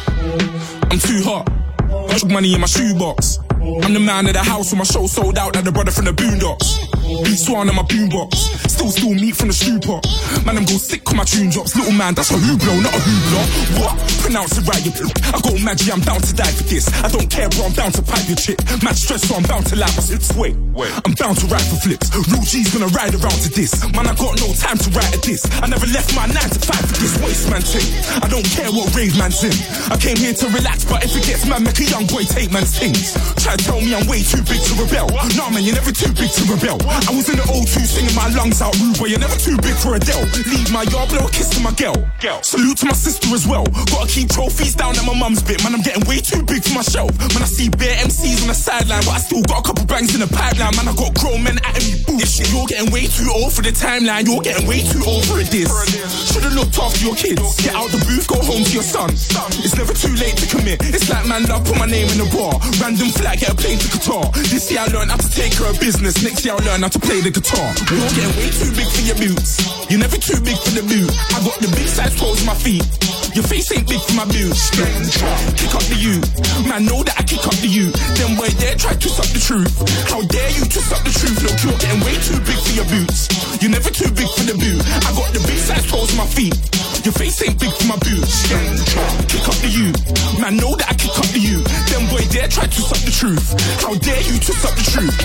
I'm too hot. Got money in my shoebox. I'm the man of the house when my show sold out like the brother from the Boondocks. Beat Swan in my boombox. Still steal meat from the stew pot. Man, I'm go sick on my tune drops. Little man, that's a hooblo, not a hoobla. What? Pronounce it right, you p- I go Maggie, I'm down to die for this. I don't care, bro, I'm bound to pipe your chick. Mad stress, so I'm bound to laugh. I said, wait, wait, I'm bound to ride for flips. Real G's gonna ride around to this. Man, I got no time to write at this. I never left my nine to five for this waste man thing. I don't care what rave man's in. I came here to relax, but if it gets mad, make a young boy take man's things. Try to tell me I'm way too big to rebel. Nah, man, you're never too big to rebel. I was in the O two singing my lungs out, rude boy, you're never too big for Adele. Leave my yard, blow a kiss to my girl. Salute to my sister as well. Gotta keep trophies down at my mum's bit. Man, I'm getting way too big for my shelf. Man, I see bare M Cs on the sideline, but I still got a couple bangs in the pipeline. Man, I got grown men at me, boo. This shit, you're getting way too old for the timeline. You're getting way too old for a diss. Should've looked after your kids. Get out the booth, go home to your son. It's never too late to commit. It's like man, love, put my name in the bar. Random flag, get a plane to Qatar. This year I learned how to take care of business. Next year I'll learn how to play the guitar. You're getting way too big for your boots. You're never too big for the boot. I got the big size toes on my feet. Your face ain't big for my boots. Kick up the you. Man, know that I kick up the you. Then boy dare try to twist up the truth. How dare you twist up the truth? Look, you're getting way too big for your boots. You're never too big for the boot. I got the big size toes on my feet. Your face ain't big for my boots. Kick up the you. Man, know that I kick up the you. Then boy dare try to twist up the truth. How dare you twist up the truth?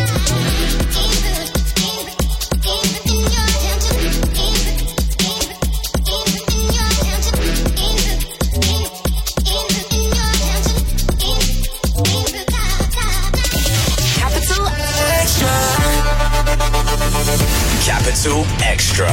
Capital Extra.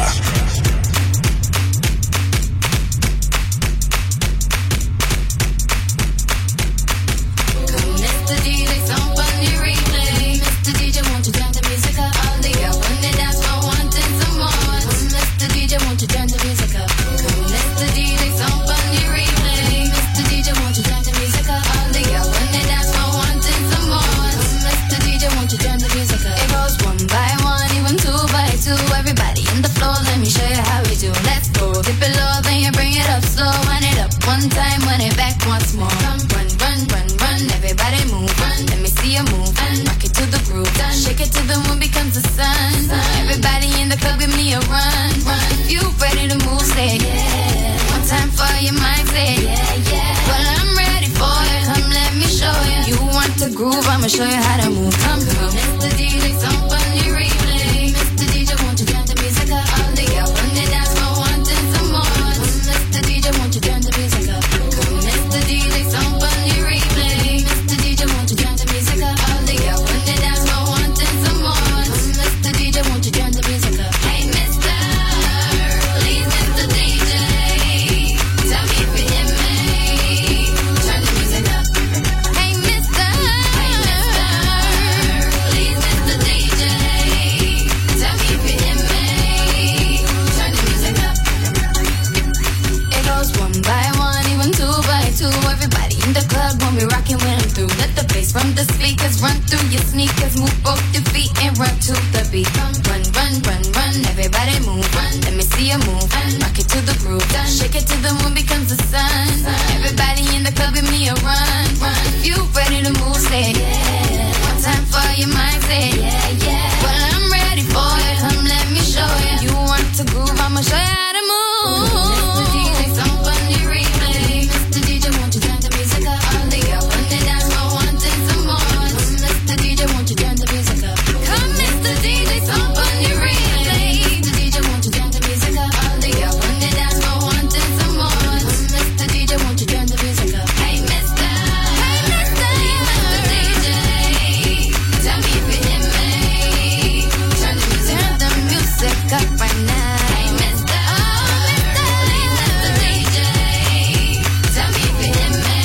Everybody in the floor, let me show you a run, run. If you ready to move, say yeah. One time for your mind, say yeah, yeah. Well, I'm ready for it, come let me show you. You want to groove, I'ma show you how to move. Come, come, Mister D J, some fun you replay. Mister D J, won't you turn the music up? All the girls on the dance floor wanting some more. Mister D J, won't you turn the music up? Come, Mister D J, some fun you replay. Mister D J, won't you turn the music up? All the girls on the dance floor wanting some more. Mister D J, won't you turn the music up? Hey, Mister, please, Mister D J, tell me if you hear me. Turn the music up. Hey, Mister, hey, Mister, please, Mister D J, tell me if you hear me. Turn the music up. It goes one by one, even two by two. Everybody in the club when we rockin' when I'm through. Let the bass from the speakers run through your sneakers. Move both your feet and run to the beat. Run, run, run, run, run. Everybody move. Run. Let me see you move. Run. Rock it to the groove. Done. Shake it till the moon becomes the sun. sun. Everybody in the club give me a run. Run. If you ready to move, say yeah. One time for your mind, say yeah, yeah. Well, I'm ready for it. Come let me show you. You want to groove, I'ma show you how to move. Mister D J, some fun you replay. Mister D J, won't you turn the music up? All the girls on the dance floor wanting some more. Mister D J, won't you turn the music up? Come, Mister D J, some fun you replay. Mister D J, won't you turn the music up? All the girls on the dance floor wanting some more. Mister D J, won't you turn the music up? Hey, Mister, hey, Mister, Mister D J, tell me if you hear me. Turn the music, turn the music up right now. Hey, Mister, oh, Mister, Mister D J, tell me if you hear me.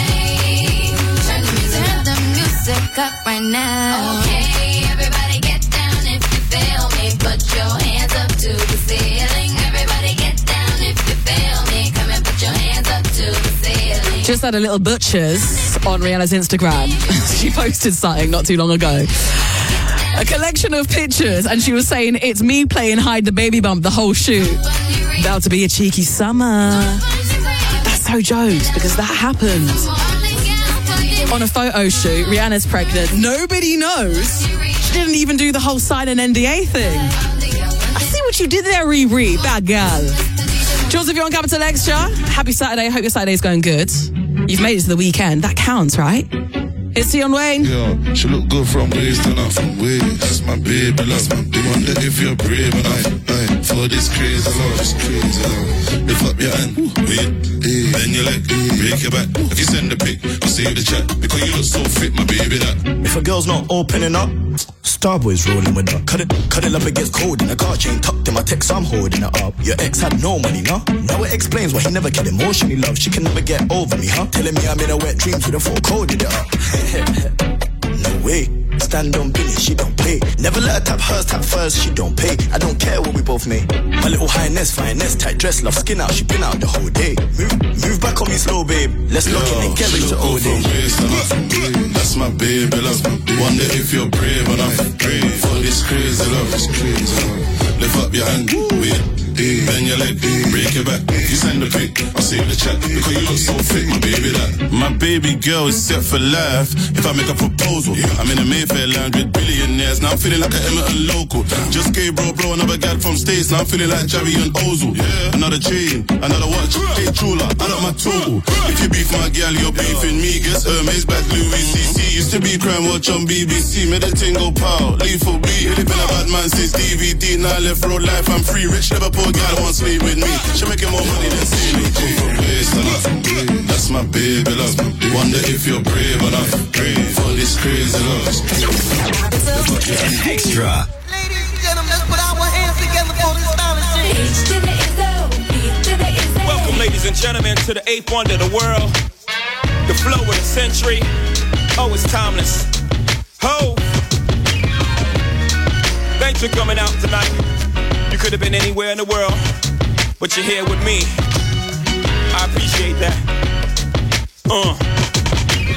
Turn the music, turn the music up right now. Okay, everybody get down if you feel me. Put your hands up to the ceiling. Everybody get down if you feel me. Come and put your hands up to the ceiling. Just had a little butchers on Rihanna's Instagram. She posted something not too long ago. A collection of pictures, and she was saying it's me playing hide the baby bump the whole shoot. About to be a cheeky summer. That's so jokes because that happens. On a photo shoot, Rihanna's pregnant. Nobody knows. She didn't even do the whole sign an N D A thing. I see what you did there, Riri. Bad girl. Jules, if you're on Capital Extra, happy Saturday. Hope your Saturday's going good. You've made it to the weekend. That counts, right? It's Tion Wayne. Yo, she look good from waist and not from waist. That's my baby, that's my baby. Wonder if you're brave enough. Aye, for this crazy love, this crazy love. Lift up your hand, wait, hey. Bend your leg, break your back. If you send the pic, I'll save the chat. Because you look so fit, my baby, that. If a girl's not opening up, Starboy's rolling with her. Cut it, cut it up, it gets cold in the car chain tucked in my text, I'm holding it up. Your ex had no money, nah? Now it explains why he never get emotionally loved. She can never get over me, huh? Telling me I'm in a wet dream with a full coded it up. No way. Stand on business, she don't pay. Never let her tap hers, tap first, she don't pay. I don't care what we both made. My little highness, fineness, tight dress, love skin out, she been out the whole day. Move, move back on me slow, babe. Let's lock in and get into all day. That's my baby, that's my baby. Wonder if you're brave enough. Brave for this crazy love, this crazy love. Lift up your hand, wait, hey. Bend your leg, break your back. If you send the pic, I'll save the chat. Because you look so fit, my baby, that. My baby girl is set for life. If I make a proposal, I'm in a Mayfair lounge with billionaires. Now I'm feeling like an Emerton local. Just gave bro bro another gal from States. Now I'm feeling like Javi and Ozil. Another chain, another watch. Hey Chula, I got my tool. If you beef my gal, you're beefing me. Guess Hermes back Louis C C. Used to be crime watch on B B C. Made the thing go pow, lethal B. Really been a bad man since D V D. Now I left road life, I'm free. Rich Liverpool gal won't sleep with me. She making more money than C D J. That's my baby, love. Wonder if you're brave enough. Brave for this crazy love. Extra. Ladies and gentlemen, let's put our hands together for this stylish shit. Welcome, ladies and gentlemen, to the eighth wonder of the world. The flow of the century. Oh, it's timeless. Ho! Thanks for coming out tonight. You could have been anywhere in the world, but you're here with me. I appreciate that. Uh.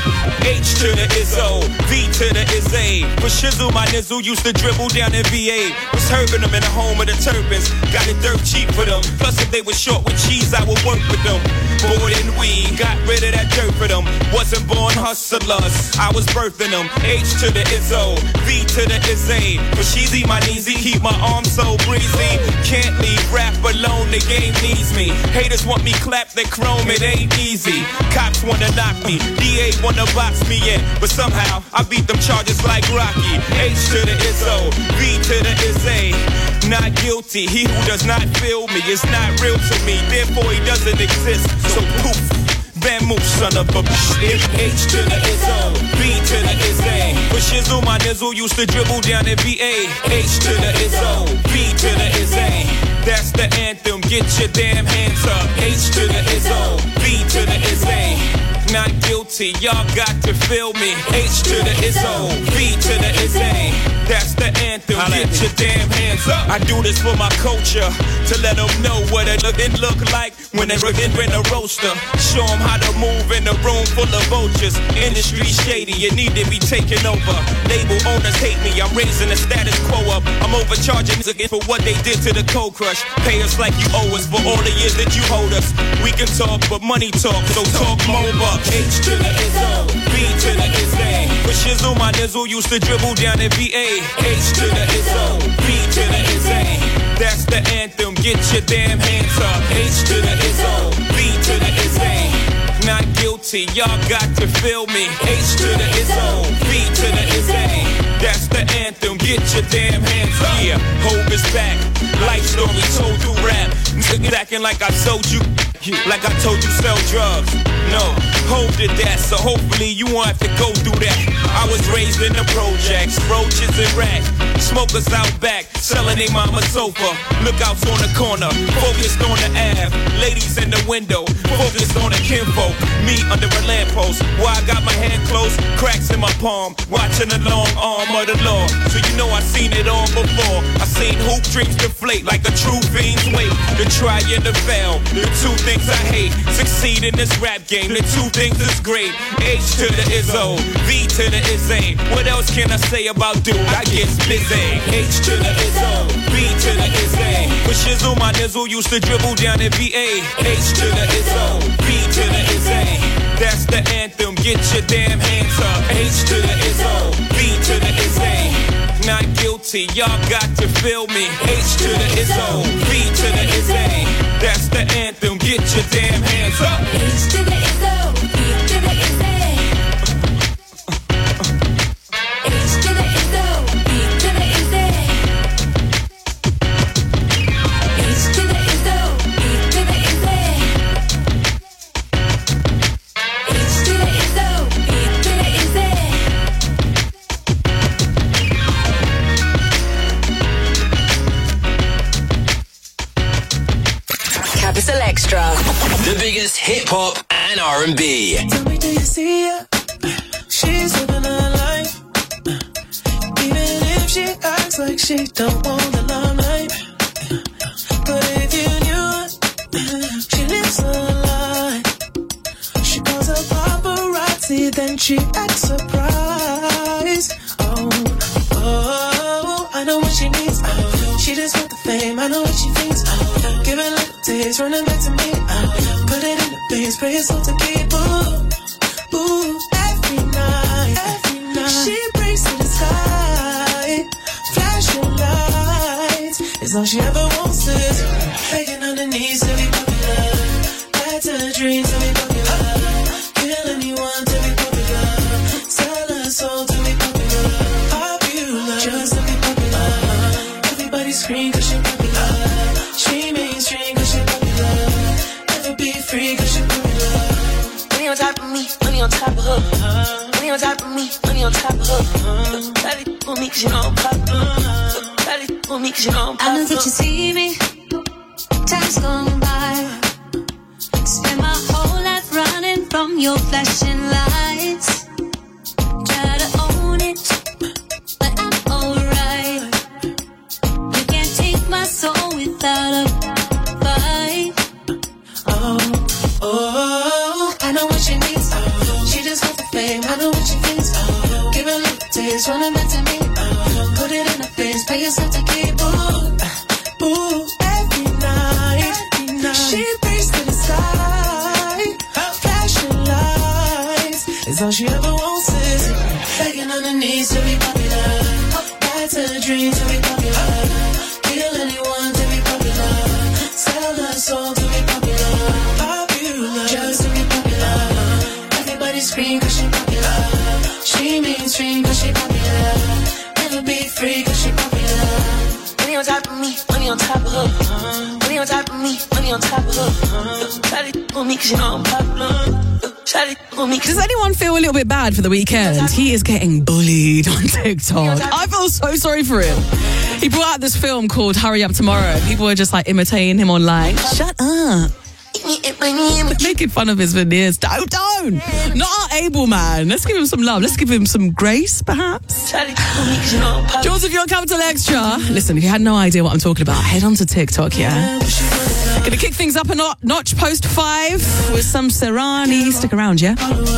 H to the Izzo, V to the Izzy. For shizzle, my nizzle used to dribble down in V A. Was herbing them in the home of the turbans. Got it dirt cheap for them. Plus, if they were short with cheese, I would work with them. Bored and weed, got rid of that dirt for them. Wasn't born hustlers, I was birthing them. H to the Izzo, V to the Izzy. For sheezy, my kneesy, keep my arms so breezy. Can't leave rap alone, the game needs me. Haters want me clapped, they chrome, it ain't easy. Cops wanna knock me, D A wanna box me in. But somehow, I beat them charges like Rocky. H to the Izzo, V to the Izzy. Not guilty, he who does not feel me is not real to me. Therefore, he doesn't exist. So poof, Van Moose, son of a bitch. H to the Izzo, B to the Izzy. For shizzle, my nizzle used to dribble down in V A. H to the Izzo, B to the Izzy. That's the anthem, get your damn hands up. H to the Izzo, B to the Izzy. Not guilty, y'all got to feel me. H to the Izzo, B to the Izzy. That's the anthem, get your damn hands up. I do this for my culture, to let them know what it look, it look like when they in a roaster. Show them how to move in a room full of vultures. Industry shady, you need to be taken over. Label owners hate me, I'm raising the status quo up. I'm overcharging again for what they did to the Cold Crush. Pay us like you owe us for all the years that you hold us. We can talk, but money talk, so talk more bucks. H to the Izzo, B to the Izzy. For shizzle, my nizzle used to dribble down in V A. H to the Izzo, B to the Izzy. That's the anthem, get your damn hands up. H to the Izzo, B to the Izzy. Not guilty, y'all got to feel me. H to the Izzo, B to the Izzy. That's the anthem, get your damn hands up. Yeah, Hope is back, life story told through rap. Niggas acting like I sold you, like I told you sell drugs. No, Hope did that, so hopefully you won't have to go through that. I was raised in the projects, roaches and rats. Smokers out back, selling they mama sofa. Lookouts on the corner, focused on the Ave. Ladies in the window, focused on the kinfolk. Me under a lamppost, while I got my hand closed, cracks in my palm, watching the long arm of the law. So you know I seen it all before. I seen hoop dreams deflate like a true fiend's weight. The try and the fail, the two things I hate. Succeed in this rap game, the two things is great. H to the Izzo, V to the Izzy. What else can I say about dude? I get busy. H to the Izzo, B to the Izzy. For shizzle, my nizzle used to dribble down in V A. H to the Izzo, B to the Izzy. That's the anthem, get your damn hands up. H to the Izzo, B to the Izzy. Not guilty, y'all got to feel me. H to the Izzo, B to the Izzy. That's the anthem, get your damn hands up. H to the Izzo, B to the Izzy. H to the Izzo, B to the Izzy. H to the Izzo, B to the Izzy. H to the Izzo, B to the Izzy. Capital Extra. The biggest hip hop and R and B. Tell me, do you see her? She's living her life. Even if she acts like she don't want the limelight. But if you knew her, she lives her life. She calls her paparazzi, then she acts surprised. Oh, oh, I know what she needs. Oh, she just want the fame, I know what she thinks. Oh, give it little days, running back to me. Oh, put it in the base, pray it's all to keep. Ooh, ooh, every night, every night. She breaks to the sky, flashing lights. It's all she ever wants is begging on the knees to be popular. That's her dream to be popular. Kill anyone to be popular. Sell her soul to be popular. Popular, just to be popular. Everybody scream cause she popular. She mainstream cause she popular. Never be free cause she popular. Money on top of me, money on top of her. Money on top of me, money on top of her. Daddy for me cause you know I'm popular. Daddy for me cause you know I'm popular. I know that you see me, time's gone by. Spend my whole life running from your flashing lights. Try to own it, but I'm alright. You can't take my soul without a fight. Oh, oh, I know what she needs. Oh, she just wants the fame, I know what just wanna back to me. Uh, put it in the face, pay yourself to keep. Ooh, ooh, every night, every night. She thinks to the sky, flashing lights. It's all she ever wants is begging on her knees to be popular. That's a dream to be popular. Kill anyone to be popular. Sell her soul to be popular. Popular, just to be popular. Everybody scream cause she popular. She mainstream cause she popular. Never be free cause she popular. Money on top of me, money on top of her. Money on top of me, money on top of her. Try to on me cause you know I'm popular. Does anyone feel a little bit bad for The Weeknd? He is getting bullied on TikTok. I feel so sorry for him. He brought out this film called Hurry Up Tomorrow. People were just like imitating him online. Shut up. Making fun of his veneers. Don't, don't. Not our able man. Let's give him some love. Let's give him some grace, perhaps. Jules, if you're on Capital Extra, listen, if you had no idea what I'm talking about, head on to TikTok, yeah? Gonna kick things up a not- notch post five with some Serrani. Stick around, yeah?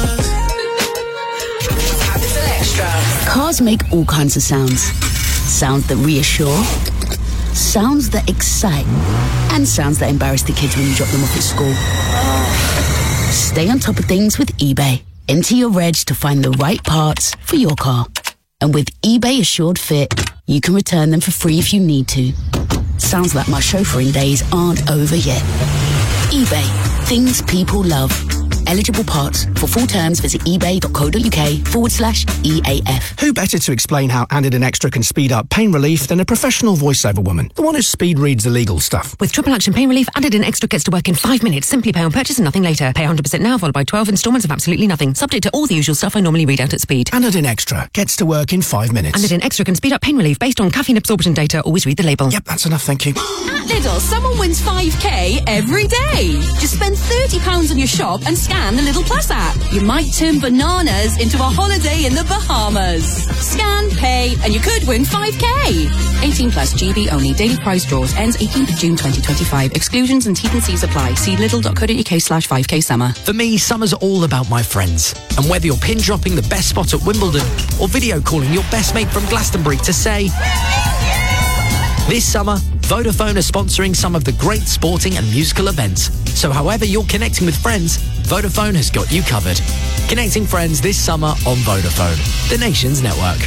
Cars make all kinds of sounds. Sounds that reassure, sounds that excite, and sounds that embarrass the kids when you drop them off at school. Stay on top of things with eBay. Enter your reg to find the right parts for your car. And with eBay Assured Fit, you can return them for free if you need to. Sounds like my chauffeuring days aren't over yet. eBay. Things people love. Eligible parts. For full terms, visit ebay.co.uk forward slash EAF. Who better to explain how Anadin Extra can speed up pain relief than a professional voiceover woman? The one who speed reads the legal stuff. With triple action pain relief, Anadin Extra gets to work in five minutes. Simply pay on purchase and nothing later. Pay one hundred percent now, followed by twelve instalments of absolutely nothing. Subject to all the usual stuff I normally read out at speed. Anadin Extra gets to work in five minutes. Anadin Extra can speed up pain relief based on caffeine absorption data. Always read the label. Yep, that's enough, thank you. At Lidl, someone wins five K every day. Just spend thirty pounds on your shop and scan the Lidl Plus app. You might turn bananas into a holiday in the Bahamas. Scan, pay, and you could win five K. eighteen plus G B only. Daily prize draws. Ends eighteenth of June twenty twenty-five. Exclusions and T's and C's apply. See lidl.co.uk slash 5k summer. For me, summer's all about my friends. And whether you're pin dropping the best spot at Wimbledon or video calling your best mate from Glastonbury to say... This summer, Vodafone are sponsoring some of the great sporting and musical events. So however you're connecting with friends, Vodafone has got you covered. Connecting friends this summer on Vodafone, the nation's network.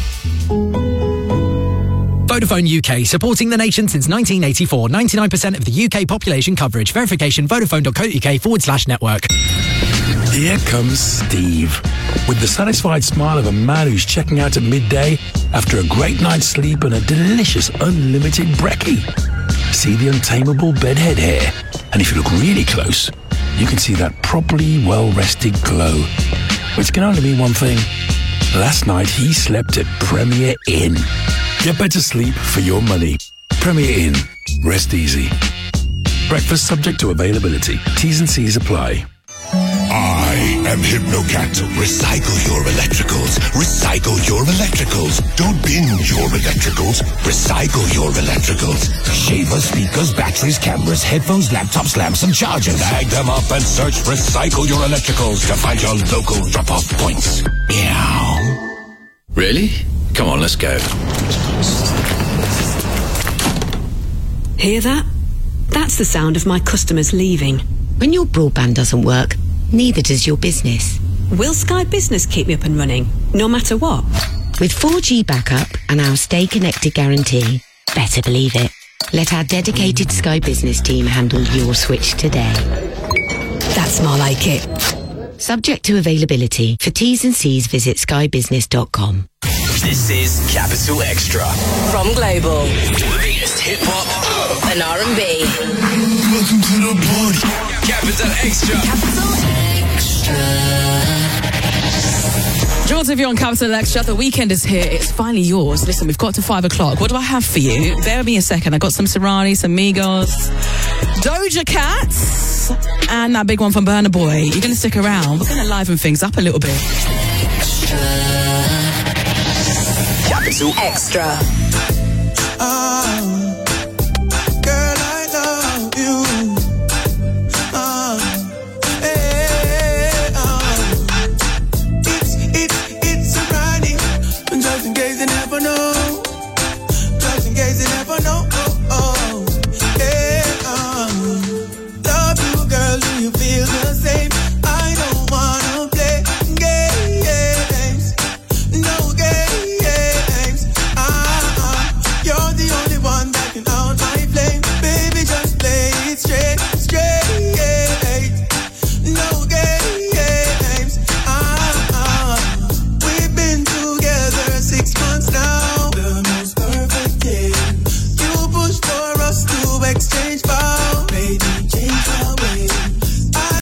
Vodafone U K, supporting the nation since nineteen eighty-four. ninety-nine percent of the U K population coverage. Verification, vodafone.co.uk forward slash network. Here comes Steve, with the satisfied smile of a man who's checking out at midday after a great night's sleep and a delicious unlimited brekkie. See the untamable bedhead hair, and if you look really close, you can see that properly well-rested glow, which can only mean one thing. Last night he slept at Premier Inn. Get better sleep for your money. Premier Inn. Rest easy. Breakfast subject to availability. T's and C's apply. I am Hypnocat. Recycle your electricals. Recycle your electricals. Don't bin your electricals. Recycle your electricals. Shavers, speakers, batteries, cameras, headphones, laptops, lamps, and chargers. Bag them up and search Recycle Your Electricals to find your local drop-off points. Meow. Really? Come on, let's go. Hear that? That's the sound of my customers leaving. When your broadband doesn't work, neither does your business. Will Sky Business keep me up and running, no matter what? With four G backup and our Stay Connected guarantee, better believe it. Let our dedicated Sky Business team handle your switch today. That's more like it. Subject to availability. For T's and C's, visit sky business dot com. This is Capital Extra. From Global. The latest hip-hop and R and B. Welcome to the party. Capital Extra. Capital Extra. George, if you're on Capital Extra, the weekend is here. It's finally yours. Listen, we've got to five o'clock. What do I have for you? Bear with me a second. I got some Serrani, some Migos, Doja Cat, and that big one from Burna Boy. You're going to stick around. We're going to liven things up a little bit. Capital Extra.